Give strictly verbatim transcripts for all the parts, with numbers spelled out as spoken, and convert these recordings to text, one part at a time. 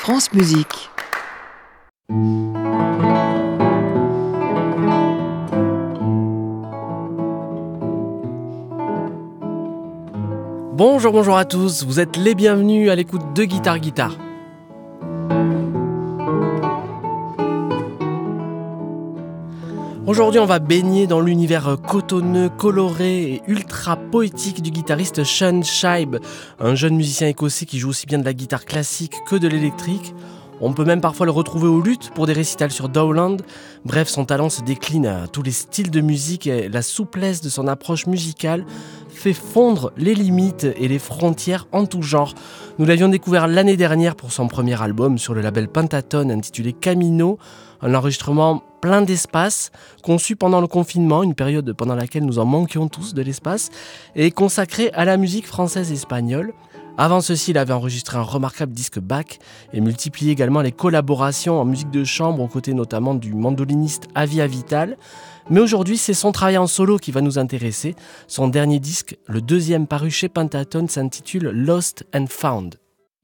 France Musique. Bonjour, bonjour à tous, vous êtes les bienvenus à l'écoute de Guitare Guitare. Aujourd'hui, on va baigner dans l'univers cotonneux, coloré et ultra poétique du guitariste Sean Shibe, un jeune musicien écossais qui joue aussi bien de la guitare classique que de l'électrique. On peut même parfois le retrouver au luth pour des récitals sur Dowland. Bref, son talent se décline à tous les styles de musique et la souplesse de son approche musicale fait fondre les limites et les frontières en tout genre. Nous l'avions découvert l'année dernière pour son premier album sur le label Pentatone intitulé Camino, un enregistrement plein d'espace, conçu pendant le confinement, une période pendant laquelle nous en manquions tous de l'espace, et consacré à la musique française et espagnole. Avant ceci, il avait enregistré un remarquable disque Bach et multiplié également les collaborations en musique de chambre aux côtés notamment du mandoliniste Avi Avital. Mais aujourd'hui, c'est son travail en solo qui va nous intéresser. Son dernier disque, le deuxième paru chez Pentatone, s'intitule Lost and Found.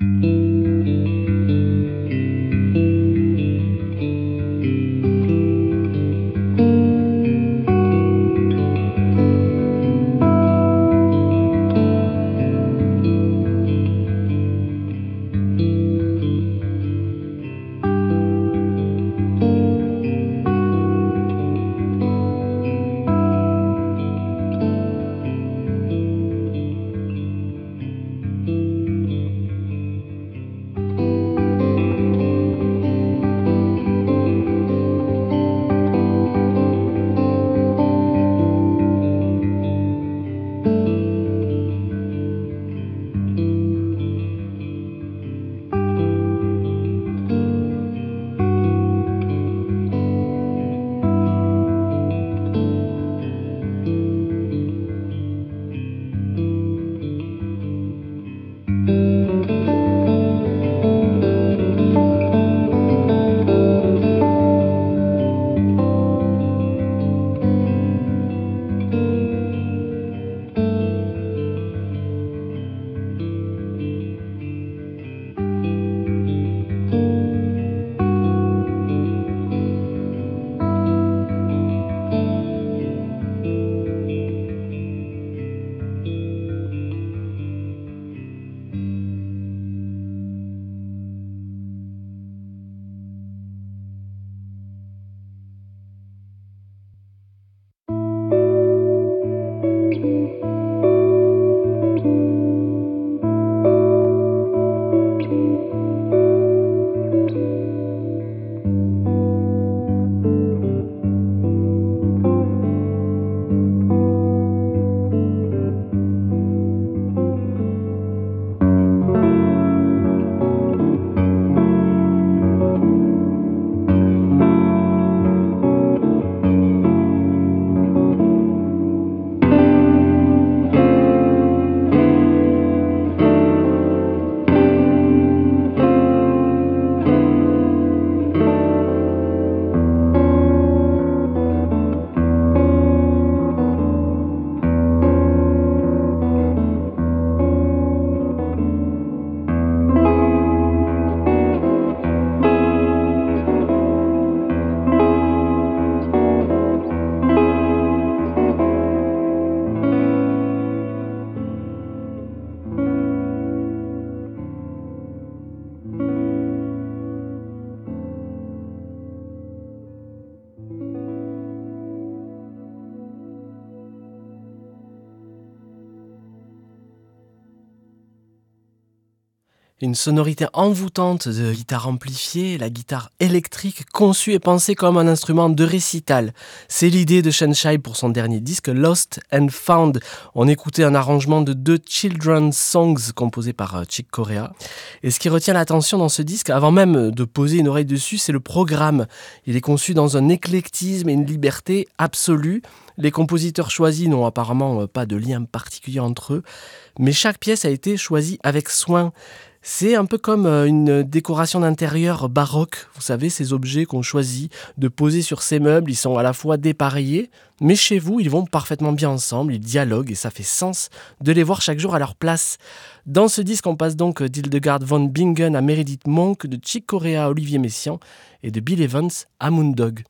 Une sonorité envoûtante de guitare amplifiée, la guitare électrique conçue et pensée comme un instrument de récital. C'est l'idée de Sean Shibe pour son dernier disque Lost and Found. On écoutait un arrangement de deux children's songs composés par Chick Corea. Et ce qui retient l'attention dans ce disque, avant même de poser une oreille dessus, c'est le programme. Il est conçu dans un éclectisme et une liberté absolue. Les compositeurs choisis n'ont apparemment pas de lien particulier entre eux, mais chaque pièce a été choisie avec soin. C'est un peu comme une décoration d'intérieur baroque. Vous savez, ces objets qu'on choisit de poser sur ces meubles, ils sont à la fois dépareillés, Mais chez vous, ils vont parfaitement bien ensemble, ils dialoguent et ça fait sens de les voir chaque jour à leur place. Dans ce disque, on passe donc d'Hildegard von Bingen à Meredith Monk, de Chick Corea à Olivier Messiaen et de Bill Evans à Moondog.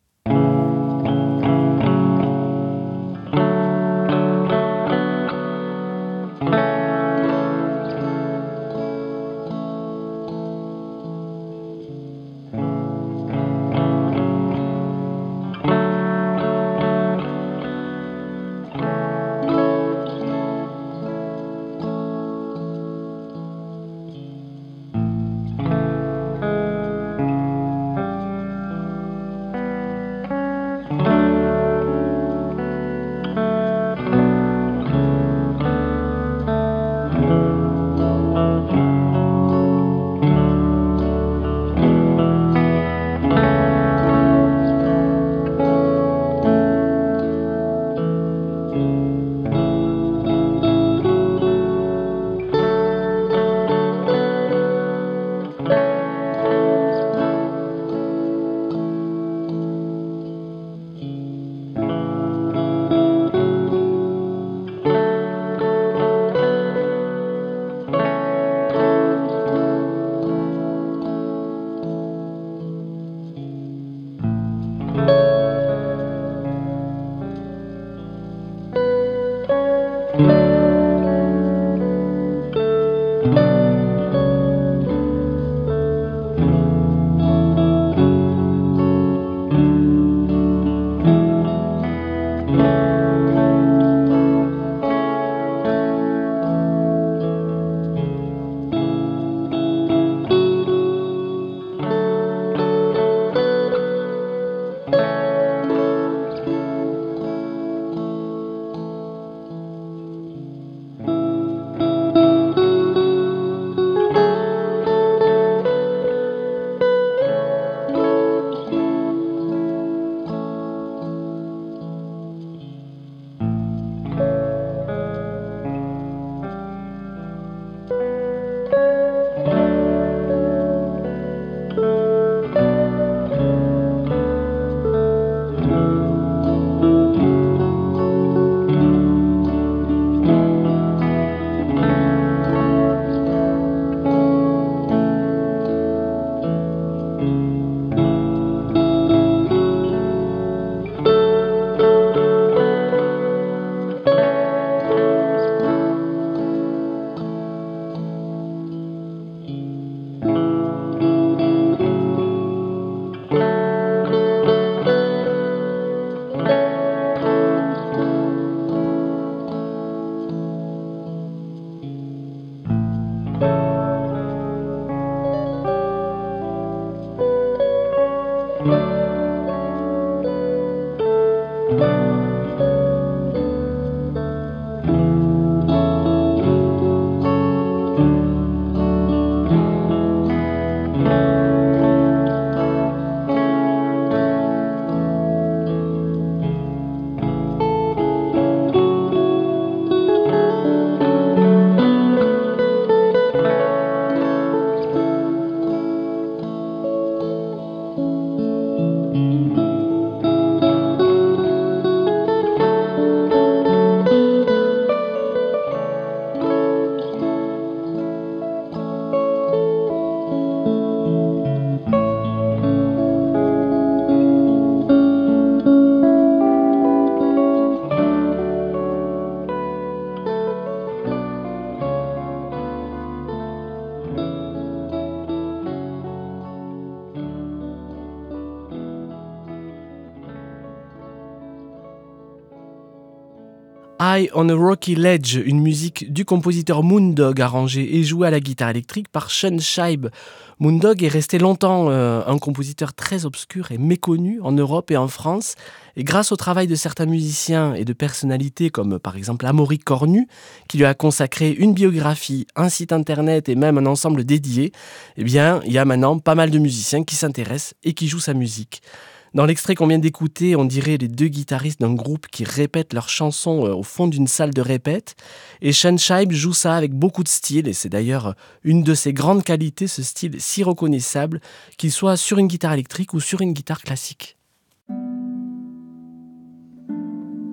High on a Rocky Ledge, une musique du compositeur Moondog arrangée et jouée à la guitare électrique par Sean Scheib. Moondog est resté longtemps euh, un compositeur très obscur et méconnu en Europe et en France. Et grâce au travail de certains musiciens et de personnalités comme par exemple Amaury Cornu, qui lui a consacré une biographie, un site internet et même un ensemble dédié, eh bien, il y a maintenant pas mal de musiciens qui s'intéressent et qui jouent sa musique. Dans l'extrait qu'on vient d'écouter, on dirait les deux guitaristes d'un groupe qui répètent leurs chansons au fond d'une salle de répète. Et Sean Scheib joue ça avec beaucoup de style, et c'est d'ailleurs une de ses grandes qualités, ce style si reconnaissable, qu'il soit sur une guitare électrique ou sur une guitare classique.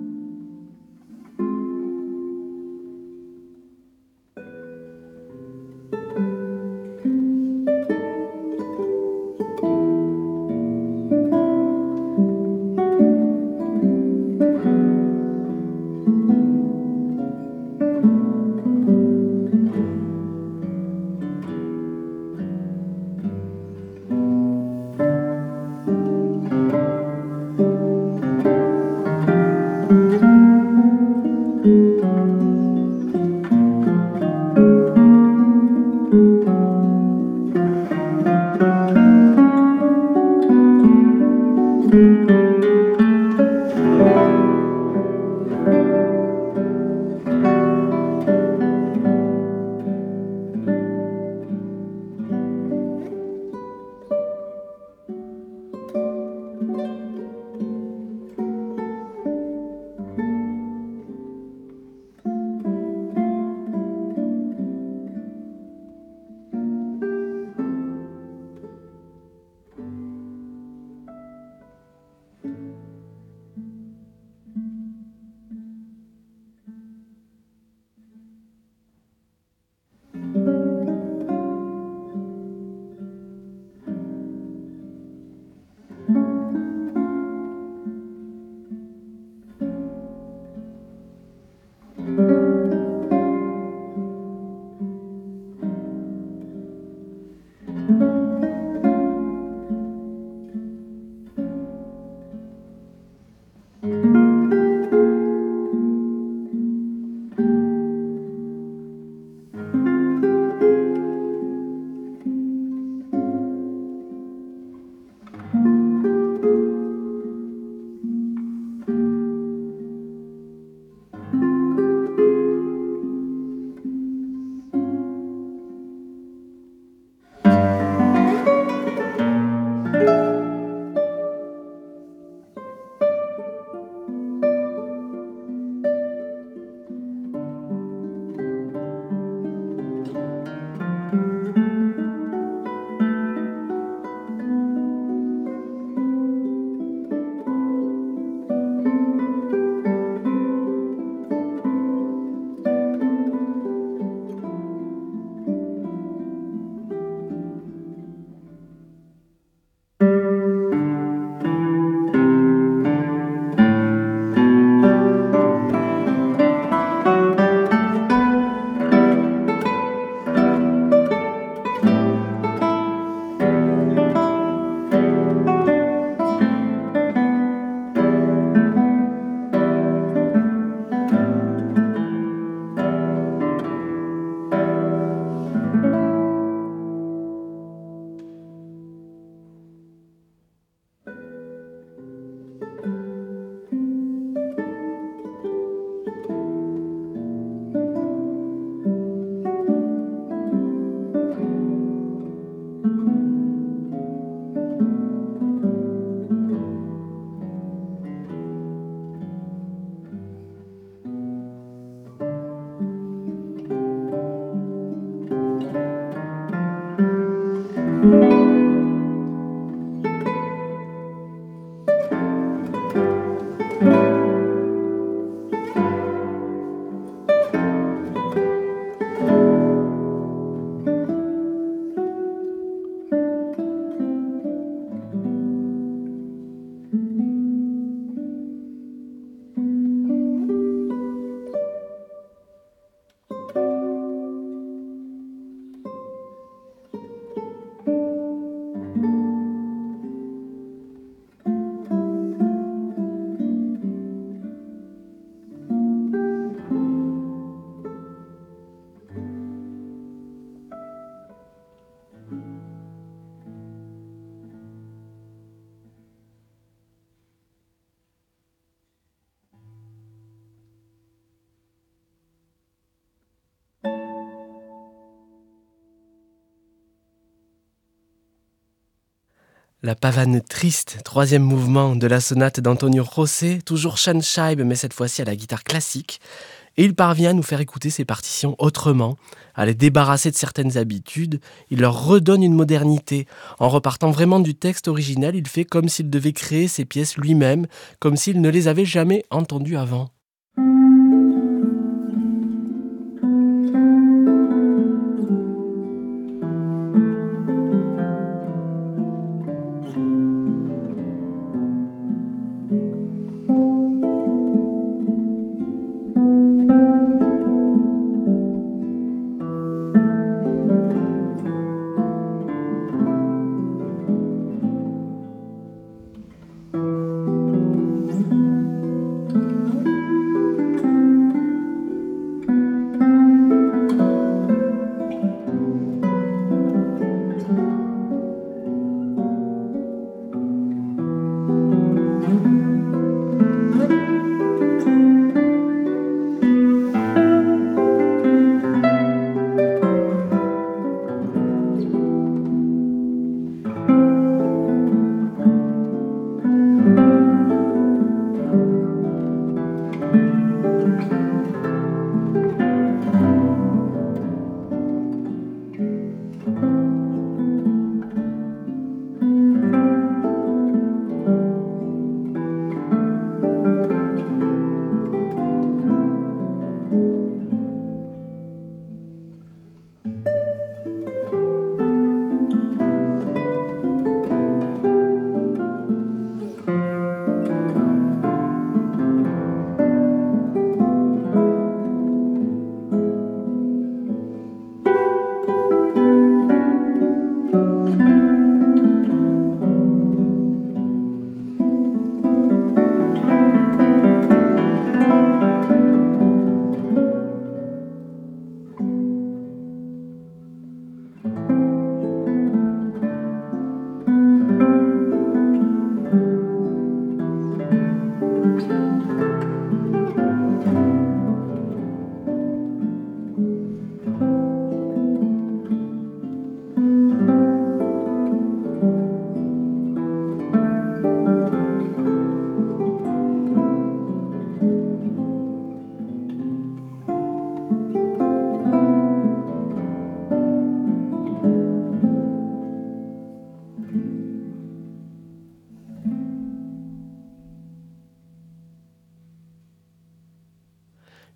La pavane triste, troisième mouvement de la sonate d'Antonio José, toujours Sean Scheib, mais cette fois-ci à la guitare classique. Et il parvient à nous faire écouter ses partitions autrement, à les débarrasser de certaines habitudes. Il leur redonne une modernité. En repartant vraiment du texte original, il fait comme s'il devait créer ses pièces lui-même, comme s'il ne les avait jamais entendues avant.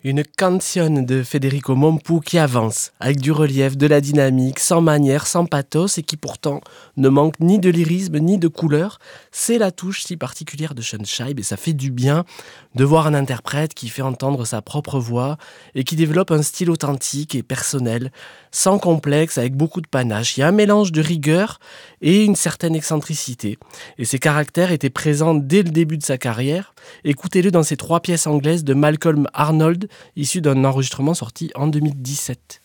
Une canzone de Federico Mompou qui avance, avec du relief, de la dynamique, sans manière, sans pathos, et qui pourtant ne manque ni de lyrisme ni de couleur. C'est la touche si particulière de Sean Scheib, et ça fait du bien de voir un interprète qui fait entendre sa propre voix et qui développe un style authentique et personnel, sans complexe, avec beaucoup de panache. Il y a un mélange de rigueur et une certaine excentricité. Et ces caractères étaient présents dès le début de sa carrière. Écoutez-le dans ces trois pièces anglaises de Malcolm Arnold, issu d'un enregistrement sorti en deux mille dix-sept.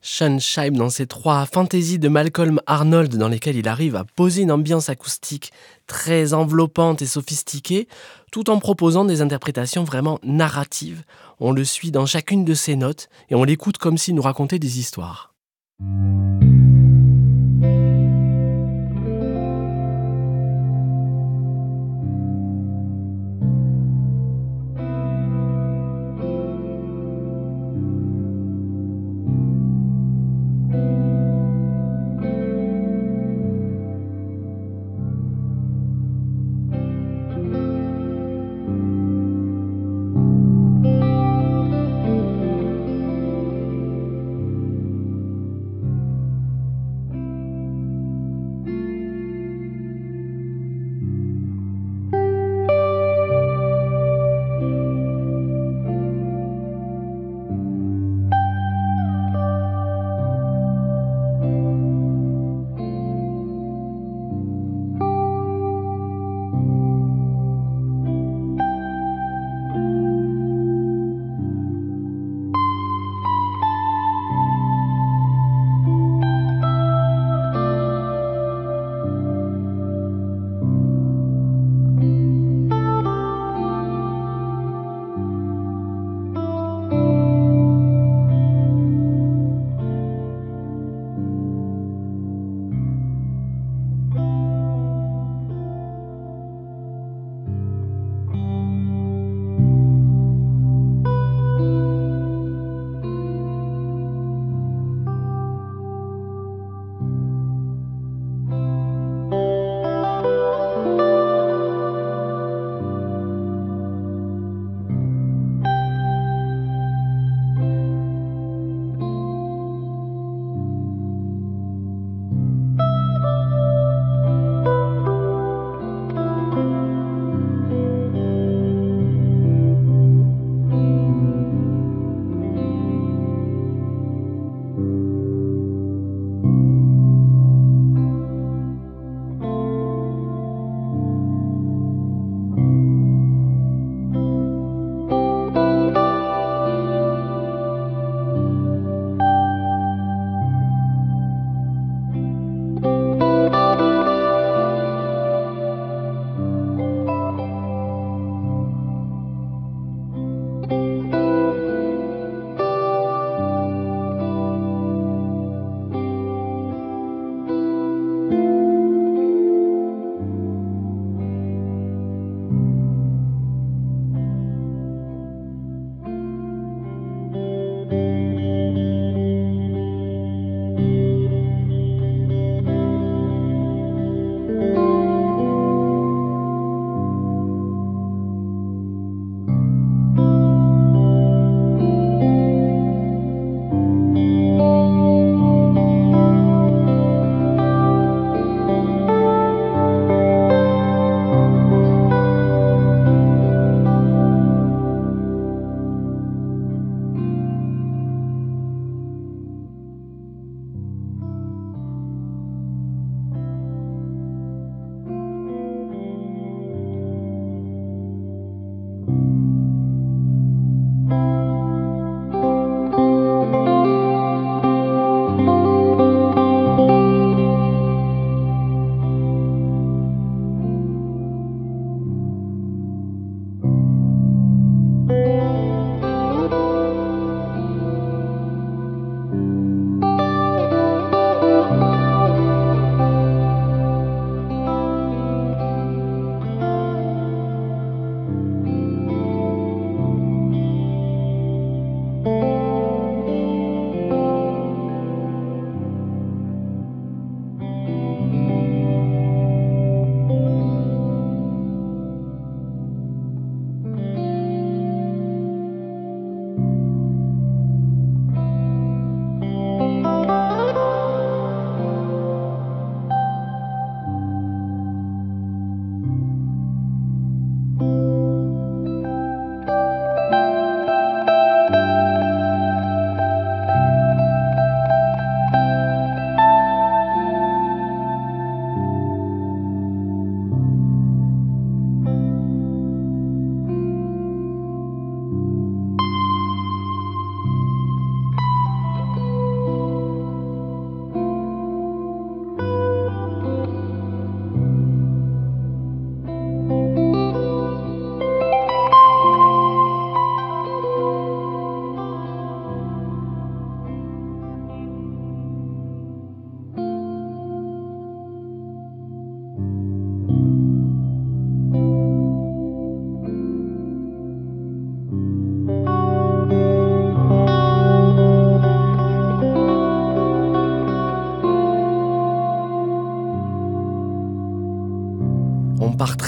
Sean Shibe, dans ses trois fantaisies de Malcolm Arnold, dans lesquelles il arrive à poser une ambiance acoustique très enveloppante et sophistiquée, tout en proposant des interprétations vraiment narratives. On le suit dans chacune de ses notes et on l'écoute comme s'il nous racontait des histoires.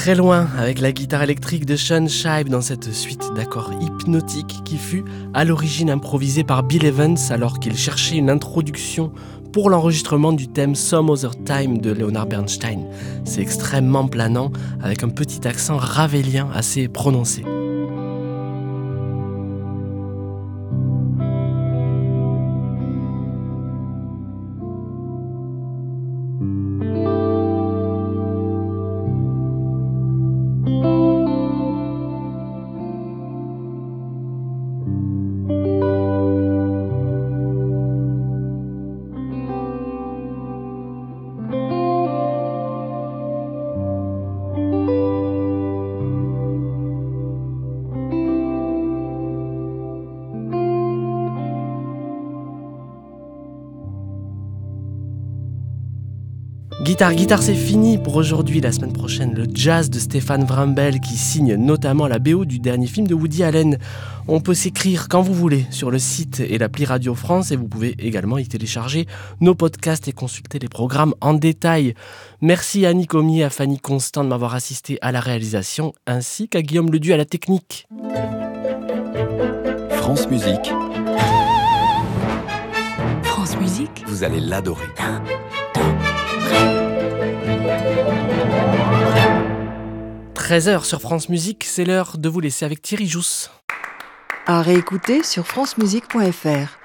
très loin avec la guitare électrique de Sean Shibe dans cette suite d'accords hypnotiques qui fut à l'origine improvisée par Bill Evans alors qu'il cherchait une introduction pour l'enregistrement du thème Some Other Time de Leonard Bernstein. C'est extrêmement planant avec un petit accent ravelien assez prononcé. Guitare, guitare, c'est fini pour aujourd'hui. La semaine prochaine, le jazz de Stéphane Vrambel qui signe notamment la B O du dernier film de Woody Allen. On peut s'écrire quand vous voulez sur le site et l'appli Radio France et vous pouvez également y télécharger nos podcasts et consulter les programmes en détail. Merci à Annie Comier, à Fanny Constant de m'avoir assisté à la réalisation ainsi qu'à Guillaume Ledu à la technique. France Musique. France Musique. Vous allez l'adorer. treize heures sur France Musique, c'est l'heure de vous laisser avec Thierry Jousse. À réécouter sur francemusique point f r.